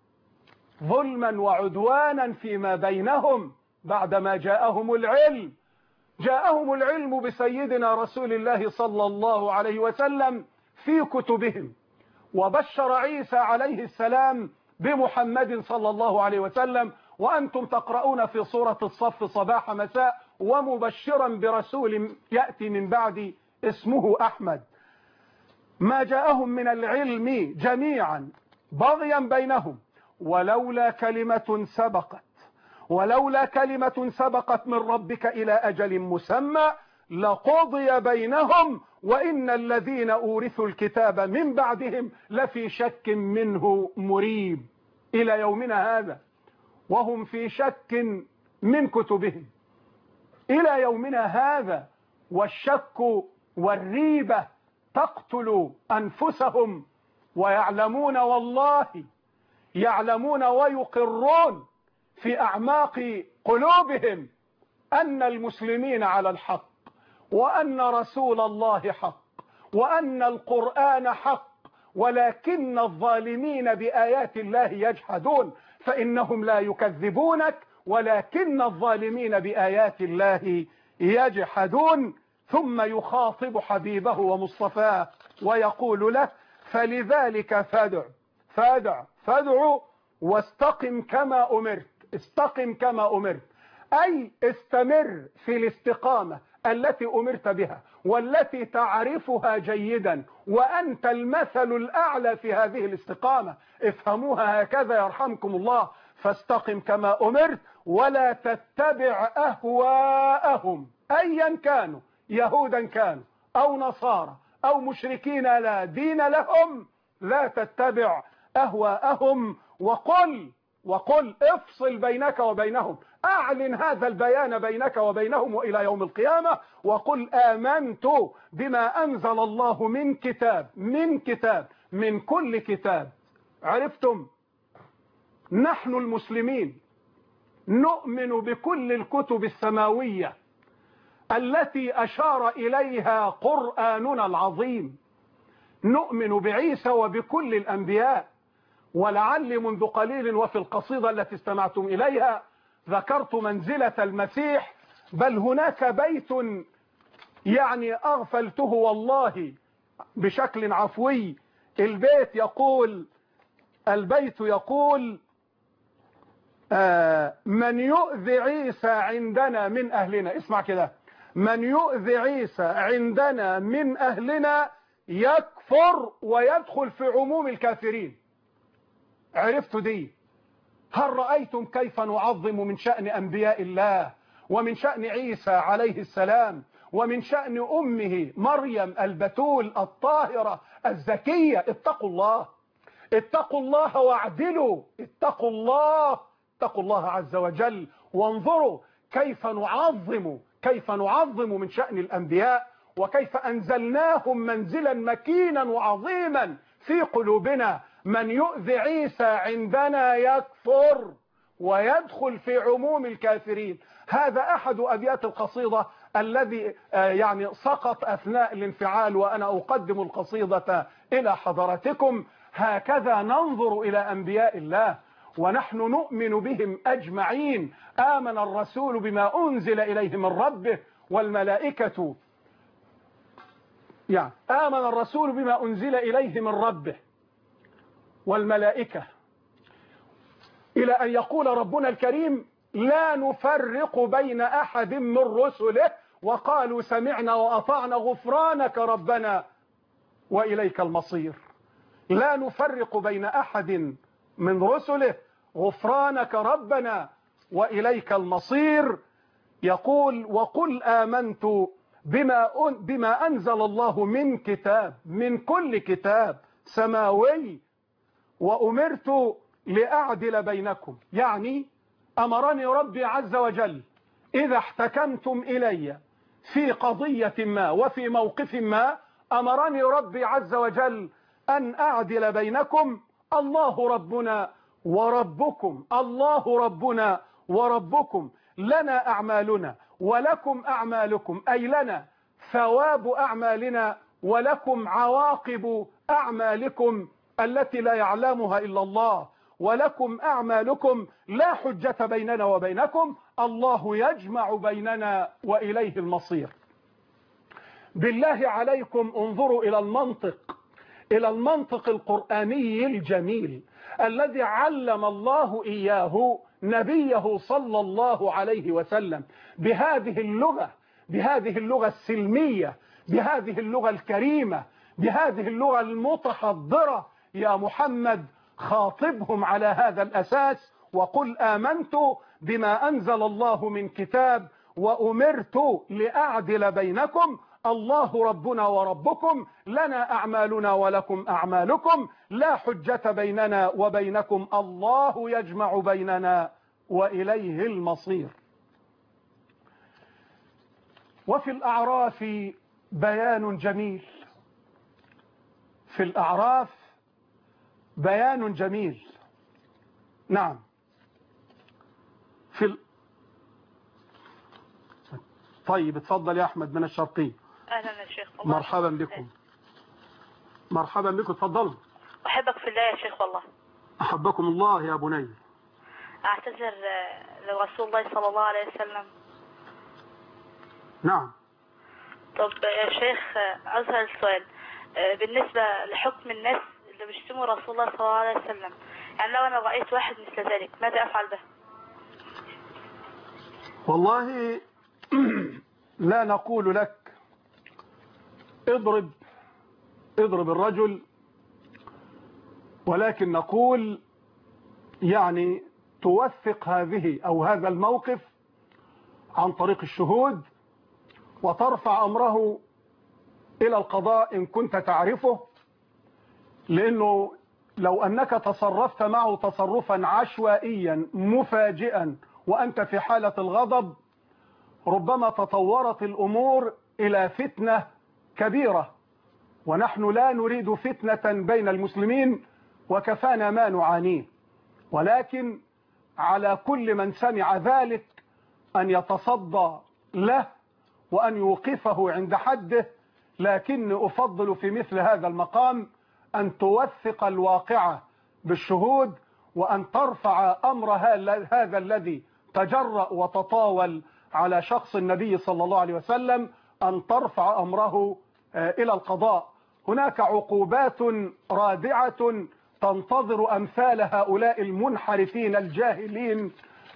ظلما وعدوانا فيما بينهم بعدما جاءهم العلم. جاءهم العلم بسيدنا رسول الله صلى الله عليه وسلم في كتبهم، وبشر عيسى عليه السلام بمحمد صلى الله عليه وسلم، وأنتم تقرؤون في سورة الصف صباح مساء: ومبشرا برسول يأتي من بعد اسمه أحمد. ما جاءهم من العلم جميعا بغيا بينهم ولولا كلمة سبقت ولولا كلمة سبقت من ربك إلى أجل مسمى لقضي بينهم وإن الذين أورثوا الكتاب من بعدهم لفي شك منه مريب. إلى يومنا هذا وهم في شك من كتبهم، إلى يومنا هذا، والشك والريبة تقتل أنفسهم، ويعلمون والله يعلمون ويقرون في أعماق قلوبهم أن المسلمين على الحق، وأن رسول الله حق، وأن القرآن حق، ولكن الظالمين بآيات الله يجحدون. فإنهم لا يكذبونك ولكن الظالمين بآيات الله يجحدون. ثم يخاطب حبيبه ومصطفاه ويقول له: فلذلك فادع فادع فادع واستقم كما أمرت. استقم كما أمرت أي استمر في الاستقامة التي أمرت بها والتي تعرفها جيدا، وأنت المثل الأعلى في هذه الاستقامة. افهموها هكذا يرحمكم الله. فاستقم كما أمرت ولا تتبع أهواءهم أيا كانوا، يهودا كانوا أو نصارى أو مشركين لا دين لهم، لا تتبع أهواءهم. وقل وقل افصل بينك وبينهم، أعلن هذا البيان بينك وبينهم وإلى يوم القيامة. وقل آمنت بما أنزل الله من كتاب من كتاب من كل كتاب. عرفتم؟ نحن المسلمين نؤمن بكل الكتب السماوية التي أشار إليها قرآننا العظيم. نؤمن بعيسى وبكل الأنبياء. ولعل منذ قليل وفي القصيدة التي استمعتم إليها ذكرت منزلة المسيح، بل هناك بيت يعني أغفلته والله بشكل عفوي. البيت يقول البيت يقول آه من يؤذي عيسى عندنا من أهلنا. اسمع كده: من يؤذي عيسى عندنا من أهلنا يكفر ويدخل في عموم الكافرين. عرفتوا دي؟ هل رأيتم كيف نعظم من شأن أنبياء الله ومن شأن عيسى عليه السلام ومن شأن أمه مريم البتول الطاهرة الزكية. اتقوا الله، اتقوا الله واعدلوا، اتقوا الله، اتقوا الله عز وجل، وانظروا كيف نعظم كيف نعظم من شأن الأنبياء، وكيف أنزلناهم منزلا مكينا وعظيما في قلوبنا. من يؤذي عيسى عندنا يكفر ويدخل في عموم الكافرين. هذا أحد أبيات القصيدة الذي يعني سقط أثناء الانفعال وأنا أقدم القصيدة إلى حضراتكم. هكذا ننظر إلى أنبياء الله ونحن نؤمن بهم أجمعين. آمن الرسول بما أنزل إليه من ربه والملائكة يعني آمن الرسول بما أنزل إليه من ربه والملائكة إلى أن يقول ربنا الكريم لا نفرق بين أحد من رسله وقالوا سمعنا وأطعنا غفرانك ربنا وإليك المصير. لا نفرق بين أحد من رسله غفرانك ربنا وإليك المصير. يقول وقل آمنت بما, بما أنزل الله من كتاب، من كل كتاب سماوي، وأمرت لأعدل بينكم. يعني أمرني ربي عز وجل إذا احتكمتم إلي في قضية ما وفي موقف ما، أمرني ربي عز وجل أن أعدل بينكم. الله ربنا وربكم، الله ربنا وربكم، لنا أعمالنا ولكم أعمالكم، أي لنا ثواب أعمالنا ولكم عواقب أعمالكم التي لا يعلمها إلا الله، ولكم أعمالكم لا حجة بيننا وبينكم، الله يجمع بيننا وإليه المصير. بالله عليكم انظروا إلى المنطق، إلى المنطق القرآني الجميل الذي علم الله إياه نبيه صلى الله عليه وسلم بهذه اللغة، بهذه اللغة السلمية، بهذه اللغة الكريمة، بهذه اللغة المتحضرة. يا محمد خاطبهم على هذا الأساس وقل آمنت بما أنزل الله من كتاب وأمرت لأعدل بينكم، الله ربنا وربكم، لنا أعمالنا ولكم أعمالكم، لا حجة بيننا وبينكم، الله يجمع بيننا وإليه المصير. وفي الأعراف بيان جميل، في الأعراف بيان جميل. نعم في ال... طيب اتفضل يا أحمد من الشرقية. أهلا يا شيخ. مرحبا بكم. مرحبا بكم، اتفضلوا. أحبك في الله يا شيخ والله. أحبكم الله يا بني. أعتذر لرسول الله صلى الله عليه وسلم. نعم. طب يا شيخ أظهر السؤال بالنسبة لحكم الناس اللي بيشتموا رسول الله صلى الله عليه وسلم، يعني لو أنا رأيت واحد مثل ذلك ماذا أفعل به؟ والله لا نقول لك اضرب اضرب الرجل، ولكن نقول يعني توثق هذه أو هذا الموقف عن طريق الشهود وترفع أمره إلى القضاء إن كنت تعرفه، لأنه لو أنك تصرفت معه تصرفا عشوائيا مفاجئا وأنت في حالة الغضب ربما تطورت الأمور إلى فتنة كبيرة، ونحن لا نريد فتنة بين المسلمين وكفانا ما نعانيه. ولكن على كل من سمع ذلك أن يتصدى له وأن يوقفه عند حده، لكن أفضل في مثل هذا المقام أن توثق الواقعة بالشهود وأن ترفع أمر هذا الذي تجرأ وتطاول على شخص النبي صلى الله عليه وسلم، أن ترفع أمره إلى القضاء. هناك عقوبات رادعة تنتظر أمثال هؤلاء المنحرفين الجاهلين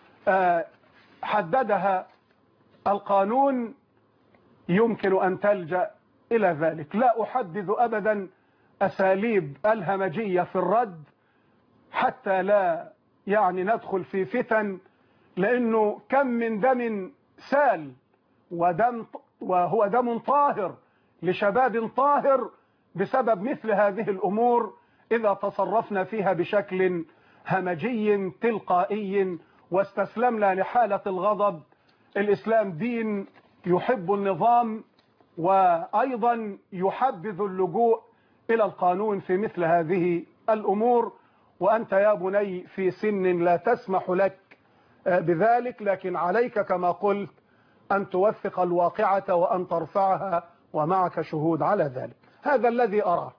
حددها القانون، يمكن أن تلجأ إلى ذلك. لا أحدد أبدا أساليب الهمجية في الرد حتى لا يعني ندخل في فتن، لأنه كم من دم سال ودم وهو دم طاهر لشباب طاهر بسبب مثل هذه الأمور إذا تصرفنا فيها بشكل همجي تلقائي واستسلمنا لحالة الغضب. الإسلام دين يحب النظام وأيضا يحبذ اللجوء إلى القانون في مثل هذه الأمور، وأنت يا بني في سن لا تسمح لك بذلك، لكن عليك كما قلت أن توثق الواقعة وأن ترفعها ومعك شهود على ذلك. هذا الذي أراه.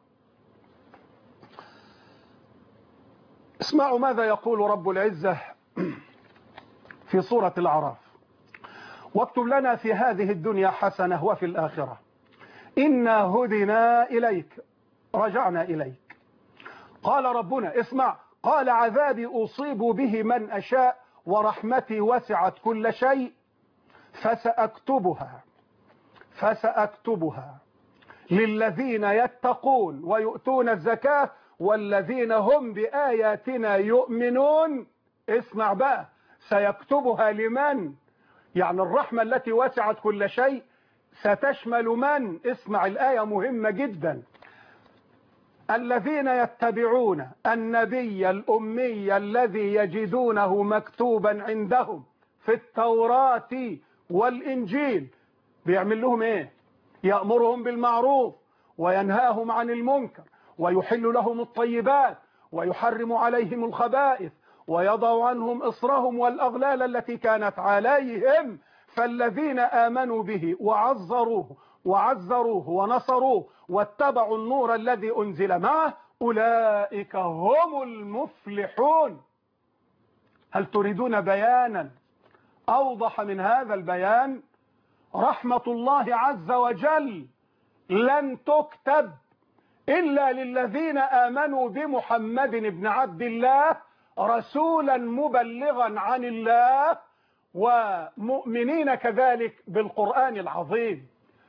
اسمعوا ماذا يقول رب العزة في سورة الأعراف: واكتب لنا في هذه الدنيا حسنة وفي الآخرة إنا هدنا إليك رجعنا إليك. قال ربنا اسمع، قال عذابي أصيب به من أشاء ورحمتي وسعت كل شيء فسأكتبها فسأكتبها للذين يتقون ويؤتون الزكاة والذين هم بآياتنا يؤمنون. اسمع بقى، سيكتبها لمن؟ يعني الرحمة التي وسعت كل شيء ستشمل من؟ اسمع الآية مهمة جدا. الذين يتبعون النبي الأمي الذي يجدونه مكتوبا عندهم في التوراة والإنجيل. بيعمل لهم ايه؟ يأمرهم بالمعروف وينهاهم عن المنكر ويحل لهم الطيبات ويحرم عليهم الخبائث ويضع عنهم إصرهم والأغلال التي كانت عليهم. فالذين آمنوا به وعزروه وعزروه ونصروه واتبعوا النور الذي أنزل معه أولئك هم المفلحون. هل تريدون بيانا أوضح من هذا البيان؟ رحمة الله عز وجل لن تكتب إلا للذين آمنوا بمحمد بن عبد الله رسولا مبلغا عن الله ومؤمنين كذلك بالقرآن العظيم.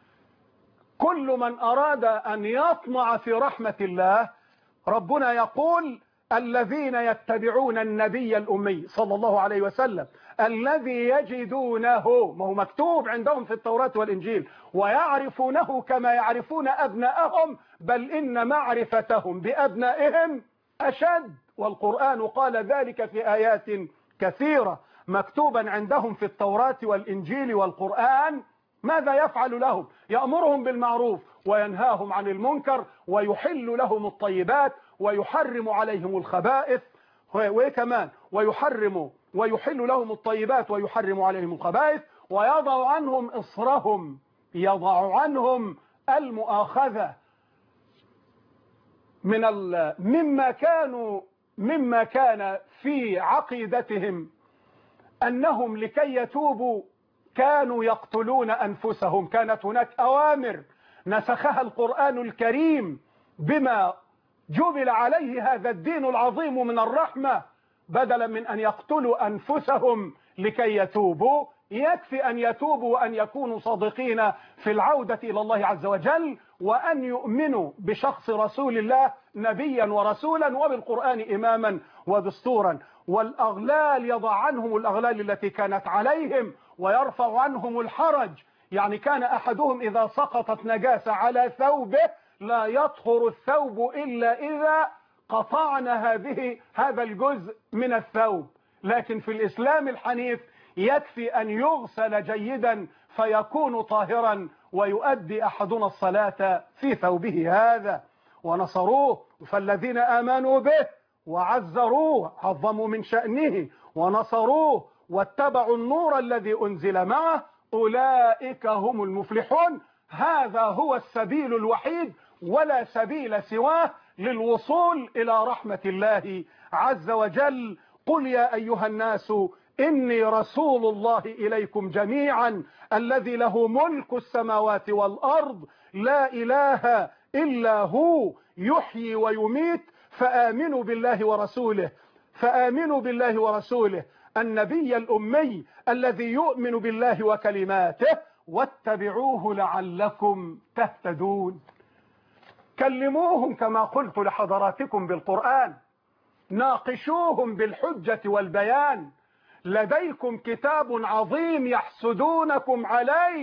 كل من أراد أن يطمع في رحمة الله ربنا يقول الذين يتبعون النبي الأمي صلى الله عليه وسلم الذي يجدونه، ما هو مكتوب عندهم في التوراة والإنجيل، ويعرفونه كما يعرفون أبناءهم، بل إن معرفتهم بأبنائهم أشد، والقرآن قال ذلك في آيات كثيرة. مكتوبا عندهم في التوراة والإنجيل والقرآن. ماذا يفعل لهم؟ يأمرهم بالمعروف وينهاهم عن المنكر ويحل لهم الطيبات ويحرم عليهم الخبائث، وكمان ويحرم ويحل لهم الطيبات ويحرم عليهم الخبائث ويضع عنهم إصرهم، يضع عنهم المؤاخذة من مما كانوا مما كان في عقيدتهم أنهم لكي يتوبوا كانوا يقتلون أنفسهم. كانت هناك أوامر نسخها القرآن الكريم بما جبل عليه هذا الدين العظيم من الرحمة، بدلا من أن يقتلوا أنفسهم لكي يتوبوا يكفي أن يتوبوا وأن يكونوا صادقين في العودة إلى الله عز وجل وأن يؤمنوا بشخص رسول الله نبيا ورسولا وبالقرآن إماما ودستورا. والأغلال يضع عنهم الأغلال التي كانت عليهم ويرفع عنهم الحرج. يعني كان أحدهم إذا سقطت نجاسة على ثوبه لا يطهر الثوب إلا إذا قطعنا هذه هذا الجزء من الثوب، لكن في الإسلام الحنيف يكفي أن يغسل جيدا فيكون طاهرا ويؤدي أحدنا الصلاة في ثوبه هذا. ونصروه، فالذين آمنوا به وعزروه عظموا من شأنه ونصروه واتبعوا النور الذي أنزل معه أولئك هم المفلحون. هذا هو السبيل الوحيد ولا سبيل سواه للوصول إلى رحمة الله عز وجل. قل يا أيها الناس إني رسول الله إليكم جميعا الذي له ملك السماوات والأرض لا إله إلا هو يحيي ويميت فآمنوا بالله ورسوله فآمنوا بالله ورسوله النبي الأمي الذي يؤمن بالله وكلماته واتبعوه لعلكم تهتدون. كلموهم كما قلت لحضراتكم بالقرآن، ناقشوهم بالحجة والبيان. لديكم كتاب عظيم يحسدونكم عليه،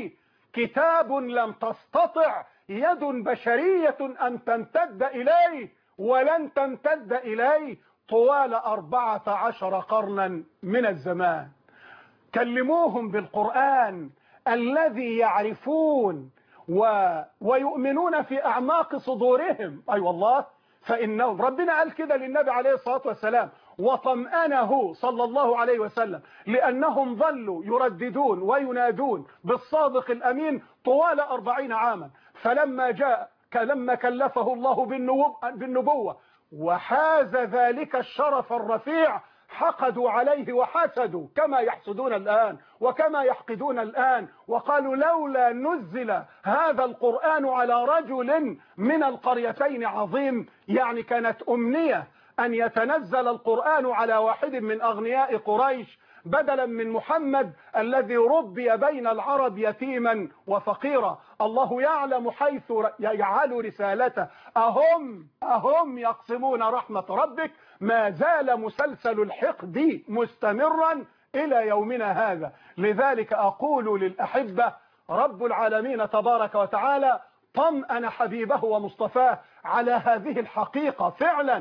كتاب لم تستطع يد بشرية أن تمتد إليه ولن تمتد إليه طوال أربعة عشر قرنا من الزمان. كلموهم بالقرآن الذي يعرفون و... ويؤمنون في أعماق صدورهم. أي أيوة والله، فإنهم ربنا قال كده للنبي عليه الصلاة والسلام وطمأنه صلى الله عليه وسلم لأنهم ظلوا يرددون وينادون بالصادق الأمين طوال أربعين عاما، فلما جاء لما كلفه الله بالنبوة وحاز ذلك الشرف الرفيع حقدوا عليه وحسدوا كما يحسدون الآن وكما يحقدون الآن، وقالوا لولا نزل هذا القرآن على رجل من القريتين عظيم. يعني كانت أمنية أن يتنزل القرآن على واحد من أغنياء قريش بدلا من محمد الذي ربي بين العرب يتيما وفقيرا. الله يعلم حيث يجعل رسالته. أهم أهم يقسمون رحمة ربك. ما زال مسلسل الحقد مستمرا إلى يومنا هذا. لذلك أقول للأحبة رب العالمين تبارك وتعالى طمأن حبيبه ومصطفاه على هذه الحقيقة. فعلا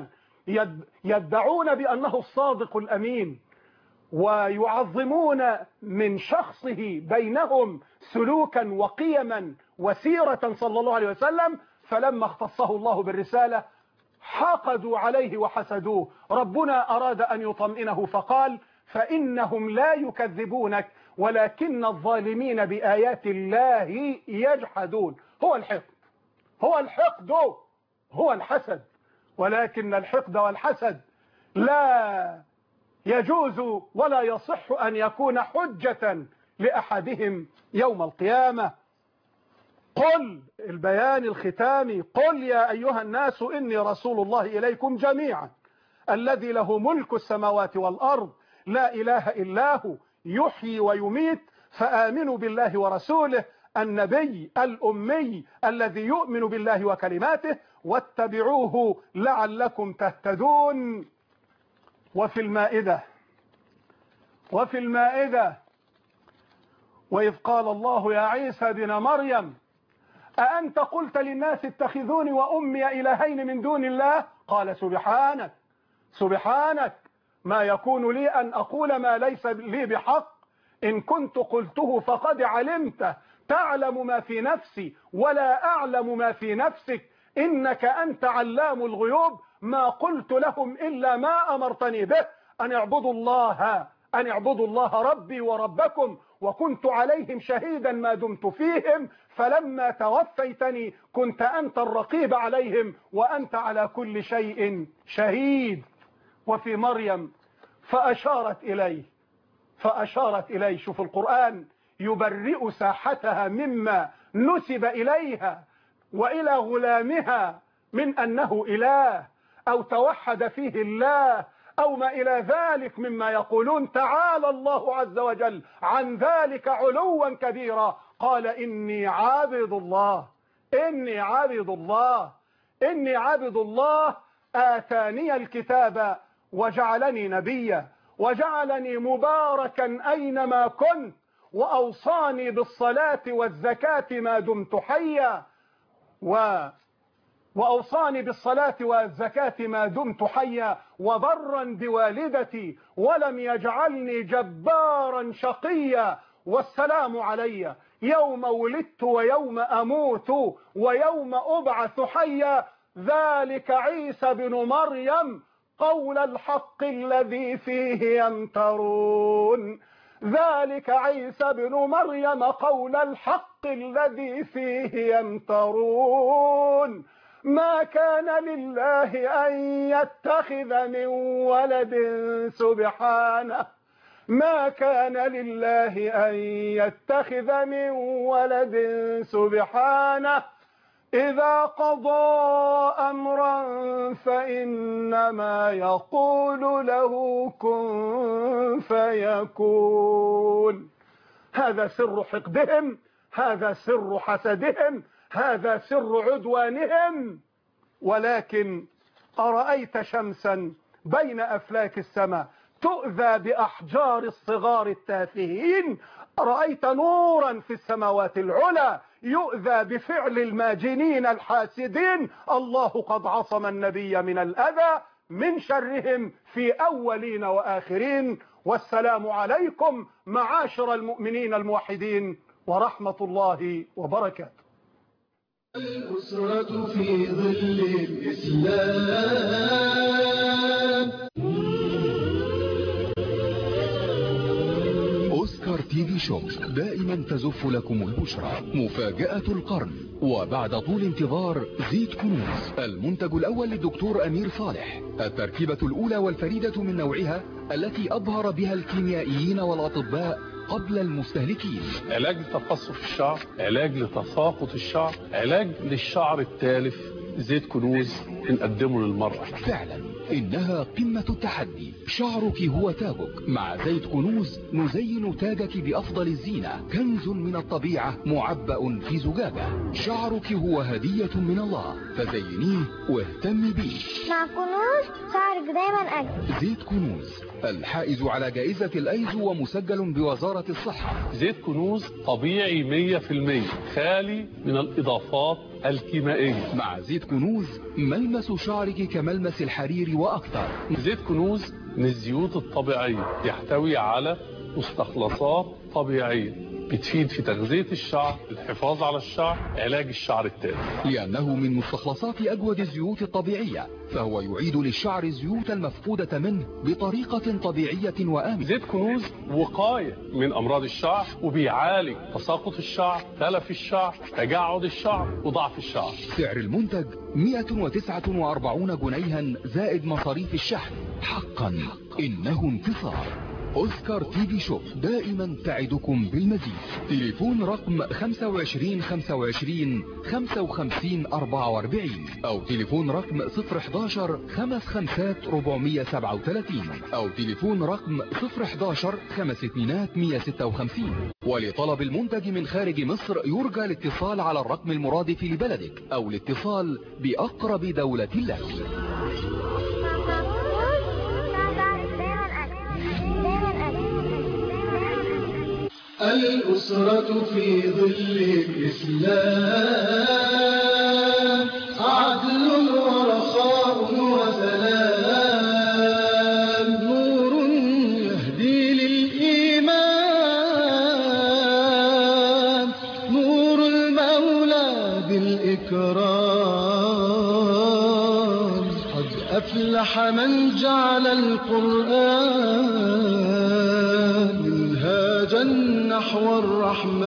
يدعون بأنه الصادق الأمين ويعظمون من شخصه بينهم سلوكا وقيما وسيرة صلى الله عليه وسلم، فلما اختصه الله بالرسالة حقدوا عليه وحسدوه. ربنا أراد أن يطمئنه فقال فإنهم لا يكذبونك ولكن الظالمين بآيات الله يجحدون. هو الحقد هو الحقد هو الحسد، ولكن الحقد والحسد لا يجوز ولا يصح أن يكون حجة لأحدهم يوم القيامة. قل البيان الختامي قل يا أيها الناس إني رسول الله إليكم جميعا الذي له ملك السماوات والأرض لا إله إلا هو يحيي ويميت فآمنوا بالله ورسوله النبي الأمي الذي يؤمن بالله وكلماته واتبعوه لعلكم تهتدون. وفي المائدة وفي المائدة وإذ قال الله يا عيسى بن مريم أأنت قلت للناس اتخذوني وأمي إلهين من دون الله قال سبحانك سبحانك ما يكون لي أن أقول ما ليس لي بحق إن كنت قلته فقد علمته تعلم ما في نفسي ولا أعلم ما في نفسك إنك أنت علام الغيوب ما قلت لهم إلا ما أمرتني به أن اعبدوا الله أن اعبدوا الله ربي وربكم وكنت عليهم شهيدا ما دمت فيهم فلما توفيتني كنت أنت الرقيب عليهم وأنت على كل شيء شهيد. وفي مريم فأشارت إليه فأشارت إليه شوف القرآن يبرئ ساحتها مما نسب إليها وإلى غلامها من أنه إله أو توحد فيه الله أو ما إلى ذلك مما يقولون. تعالى الله عز وجل عن ذلك علوا كبيرا. قال إني عابد الله إني عابد الله إني عابد الله آتاني الكتاب وجعلني نبيا وجعلني مباركا أينما كنت وأوصاني بالصلاة والزكاة ما دمت حيا و وأوصاني بالصلاة والزكاة ما دمت حيا وبرا بوالدتي ولم يجعلني جبارا شقيا والسلام علي يوم ولدت ويوم أموت ويوم أبعث حيا ذلك عيسى بن مريم قول الحق الذي فيه يمترون ذلك عيسى بن مريم قول الحق الذي فيه يمترون ما كان لله أن يتخذ من ولد سبحانه ما كان لله أن يتخذ من ولد سبحانه إذا قضى أمرا فإنما يقول له كن فيكون. هذا سر حقدهم هذا سر حسدهم هذا سر عدوانهم. ولكن أرأيت شمسا بين أفلاك السماء تؤذى بأحجار الصغار التافهين رأيت نورا في السماوات العلى يؤذى بفعل الماجنين الحاسدين. الله قد عصم النبي من الأذى من شرهم في أولين وآخرين. والسلام عليكم معاشر المؤمنين الموحدين ورحمة الله وبركاته. الأسرة في ظل الإسلام. أوسكار تي في شوب دائما تزف لكم البشرى. مفاجأة القرن. وبعد طول انتظار زيت كنوز، المنتج الأول للدكتور أمير صالح، التركيبة الأولى والفريدة من نوعها التي أبهر بها الكيميائيين والأطباء قبل المستهلكين. علاج لتقصف الشعر، علاج لتساقط الشعر، علاج للشعر التالف. زيت كنوز نقدمه للمرأة. فعلا إنها قمة التحدي. شعرك هو تاجك. مع زيت كنوز نزين تاجك بأفضل الزينة. كنز من الطبيعة معبأ في زجاجة. شعرك هو هدية من الله، فزينيه واهتمي بيه. مع كنوز شعرك دايما أجمل. زيت كنوز الحائز على جائزة الأيزو ومسجل بوزارة الصحة. زيت كنوز طبيعي مية في المية، خالي من الإضافات الكيميائية. مع زيت كنوز ملمس شعرك كملمس الحرير وأكثر. زيت كنوز من الزيوت الطبيعية، يحتوي على مستخلصات طبيعية بتفيد في تغذية الشعر، الحفاظ على الشعر، علاج الشعر التالف. لأنه من مستخلصات أجود الزيوت الطبيعية، فهو يعيد للشعر الزيوت المفقودة منه بطريقة طبيعية وآمنة. زيت كنوز وقاية من أمراض الشعر، وبيعالج تساقط الشعر، تلف الشعر، تجعد الشعر، وضعف الشعر. سعر المنتج مئة وتسعة وأربعين جنيها زائد مصاريف الشحن. حقا إنه انتصار. أوسكار تي في شوب دائما تعدكم بالمزيد. تليفون رقم خمسة وعشرين خمسة وعشرين خمسة وخمسين أربعة وأربعين أو تليفون رقم صفر حداشر خمس خمسات أربعمية سبعة وثلاثين أو تليفون رقم صفر حداشر خمس اتنينات مية ستة وخمسين. ولطلب المنتج من خارج مصر يرجى الاتصال على الرقم المرادف لبلدك أو الاتصال بأقرب دولة لك. الأسرة في ظل الإسلام. عدل ورخاء وسلام. نور يهدي للإيمان. نور المولى بالإكرام. قد أفلح من جعل القرآن منهاجا نحو الرحمن.